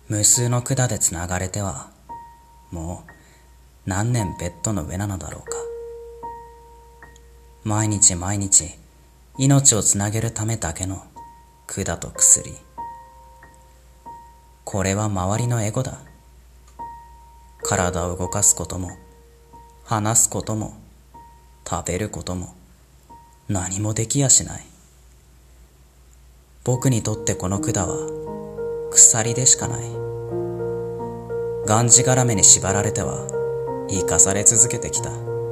無数の管でつながれては、もう何年ベッドの上なのだろうか。毎日毎日命をつなげるためだけの管と薬。これは周りのエゴだ。体を動かすことも、話すことも、食べることも、何もできやしない。僕にとってこの管は鎖でしかない。がんじがらめに縛られては生かされ続けてきた。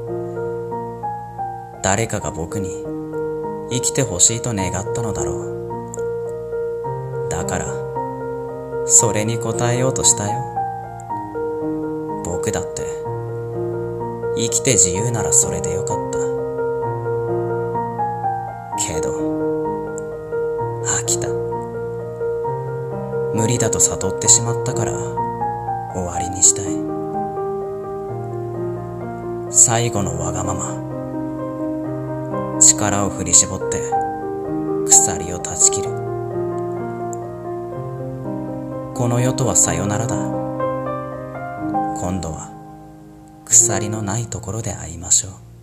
誰かが僕に生きてほしいと願ったのだろう。だからそれに応えようとしたよ。僕だって生きて自由ならそれでよかった。けど飽きた。無理だと悟ってしまったから終わりにしたい。最後のわがまま。力を振り絞って鎖を断ち切る。この世とはさよならだ。今度は鎖のないところで会いましょう。